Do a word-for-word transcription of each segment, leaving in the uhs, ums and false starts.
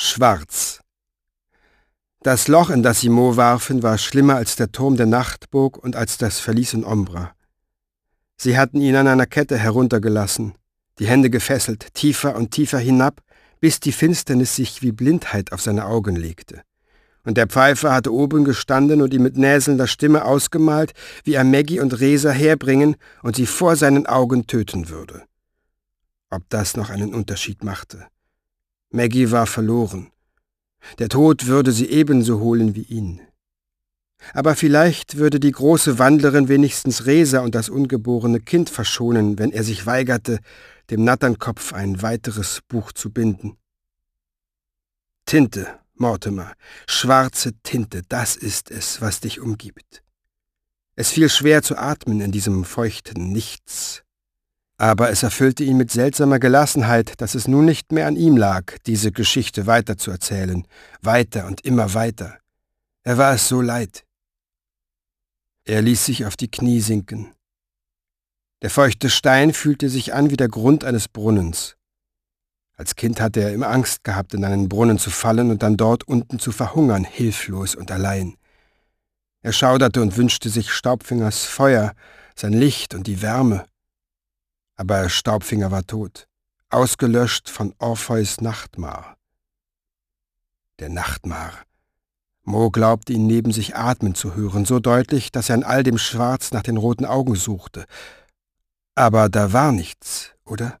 Schwarz. Das Loch, in das sie Mo warfen, war schlimmer als der Turm der Nachtburg und als das Verlies in Ombra. Sie hatten ihn an einer Kette heruntergelassen, die Hände gefesselt, tiefer und tiefer hinab, bis die Finsternis sich wie Blindheit auf seine Augen legte. Und der Pfeifer hatte oben gestanden und ihm mit näselnder Stimme ausgemalt, wie er Maggie und Resa herbringen und sie vor seinen Augen töten würde. Ob das noch einen Unterschied machte? Maggie war verloren. Der Tod würde sie ebenso holen wie ihn. Aber vielleicht würde die große Wandlerin wenigstens Resa und das ungeborene Kind verschonen, wenn er sich weigerte, dem Natternkopf ein weiteres Buch zu binden. Tinte, Mortimer, schwarze Tinte, das ist es, was dich umgibt. Es fiel schwer zu atmen in diesem feuchten Nichts. Aber es erfüllte ihn mit seltsamer Gelassenheit, dass es nun nicht mehr an ihm lag, diese Geschichte weiterzuerzählen, weiter und immer weiter. Er war es so leid. Er ließ sich auf die Knie sinken. Der feuchte Stein fühlte sich an wie der Grund eines Brunnens. Als Kind hatte er immer Angst gehabt, in einen Brunnen zu fallen und dann dort unten zu verhungern, hilflos und allein. Er schauderte und wünschte sich Staubfingers Feuer, sein Licht und die Wärme. Aber Staubfinger war tot, ausgelöscht von Orpheus Nachtmar. Der Nachtmar. Mo glaubte ihn neben sich atmen zu hören, so deutlich, dass er in all dem Schwarz nach den roten Augen suchte. Aber da war nichts, oder?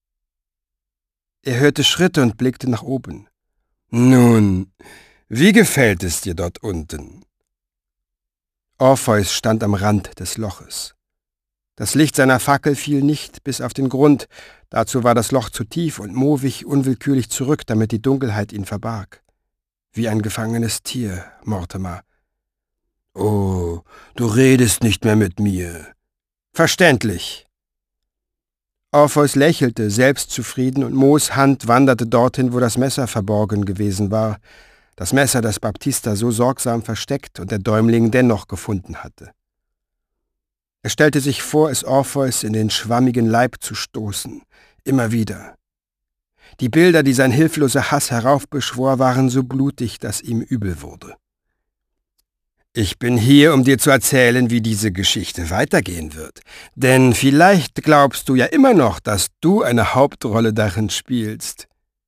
Er hörte Schritte und blickte nach oben. »Nun, wie gefällt es dir dort unten?« Orpheus stand am Rand des Loches. Das Licht seiner Fackel fiel nicht bis auf den Grund, dazu war das Loch zu tief und Mo wich unwillkürlich zurück, damit die Dunkelheit ihn verbarg. Wie ein gefangenes Tier, Mortimer. »Oh, du redest nicht mehr mit mir.« »Verständlich.« Orpheus lächelte, selbstzufrieden, und Mos Hand wanderte dorthin, wo das Messer verborgen gewesen war, das Messer, das Baptista so sorgsam versteckt und der Däumling dennoch gefunden hatte. Er stellte sich vor, es Orpheus in den schwammigen Leib zu stoßen, immer wieder. Die Bilder, die sein hilfloser Hass heraufbeschwor, waren so blutig, dass ihm übel wurde. »Ich bin hier, um dir zu erzählen, wie diese Geschichte weitergehen wird. Denn vielleicht glaubst du ja immer noch, dass du eine Hauptrolle darin spielst.«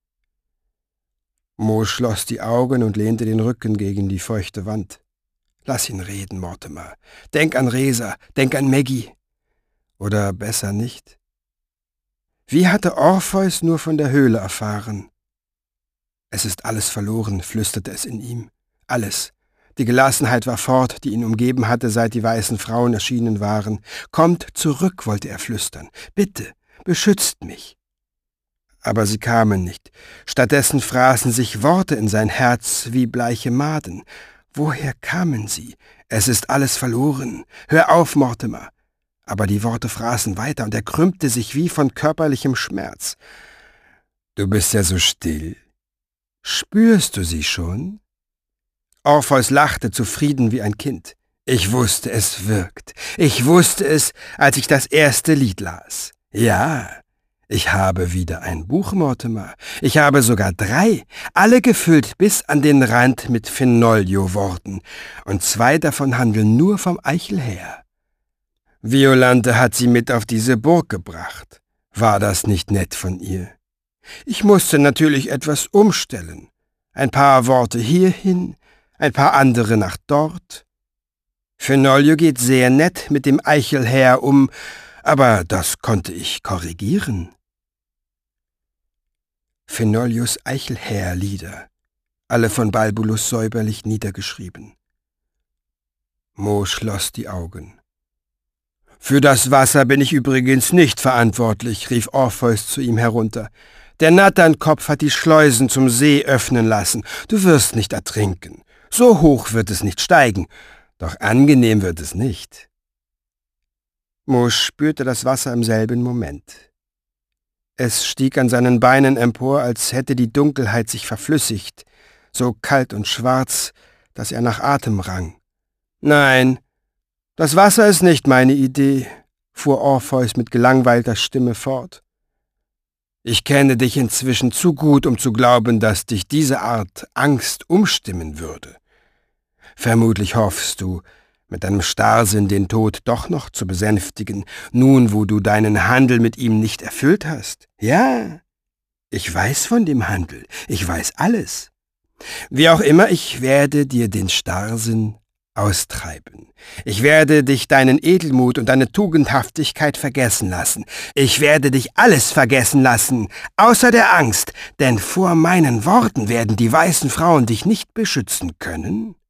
Mo schloss die Augen und lehnte den Rücken gegen die feuchte Wand. »Lass ihn reden, Mortimer. Denk an Resa, denk an Maggie. Oder besser nicht? Wie hatte Orpheus nur von der Höhle erfahren? Es ist alles verloren«, flüsterte es in ihm. »Alles. Die Gelassenheit war fort, die ihn umgeben hatte, seit die weißen Frauen erschienen waren. »Kommt zurück«, wollte er flüstern. »Bitte, beschützt mich.« Aber sie kamen nicht. Stattdessen fraßen sich Worte in sein Herz wie bleiche Maden. Woher kamen sie? Es ist alles verloren. Hör auf, Mortimer. Aber die Worte fraßen weiter, und er krümmte sich wie von körperlichem Schmerz. »Du bist ja so still. Spürst du sie schon?« Orpheus lachte, zufrieden wie ein Kind. »Ich wusste, es wirkt. Ich wusste es, als ich das erste Lied las. Ja, ich habe wieder ein Buch, Mortimer. Ich habe sogar drei, alle gefüllt bis an den Rand mit Fenolio-Worten. Und zwei davon handeln nur vom Eichelheer. Violante hat sie mit auf diese Burg gebracht. War das nicht nett von ihr? Ich musste natürlich etwas umstellen. Ein paar Worte hierhin, ein paar andere nach dort. Fenolio geht sehr nett mit dem Eichelheer um, aber das konnte ich korrigieren.« Fenolios Eichelheer-Lieder, alle von Balbulus säuberlich niedergeschrieben. Mo schloss die Augen. »Für das Wasser bin ich übrigens nicht verantwortlich«, rief Orpheus zu ihm herunter. »Der Natternkopf hat die Schleusen zum See öffnen lassen. Du wirst nicht ertrinken. So hoch wird es nicht steigen, doch angenehm wird es nicht.« Mo spürte das Wasser im selben Moment. Es stieg an seinen Beinen empor, als hätte die Dunkelheit sich verflüssigt, so kalt und schwarz, dass er nach Atem rang. »Nein, das Wasser ist nicht meine Idee«, fuhr Orpheus mit gelangweilter Stimme fort. Ich kenne dich inzwischen zu gut, um zu glauben, dass dich diese Art Angst umstimmen würde. Vermutlich hoffst du, mit deinem Starrsinn den Tod doch noch zu besänftigen, nun wo du deinen Handel mit ihm nicht erfüllt hast. Ja, ich weiß von dem Handel, ich weiß alles. Wie auch immer, ich werde dir den Starrsinn austreiben. Ich werde dich deinen Edelmut und deine Tugendhaftigkeit vergessen lassen. Ich werde dich alles vergessen lassen, außer der Angst, denn vor meinen Worten werden die weißen Frauen dich nicht beschützen können.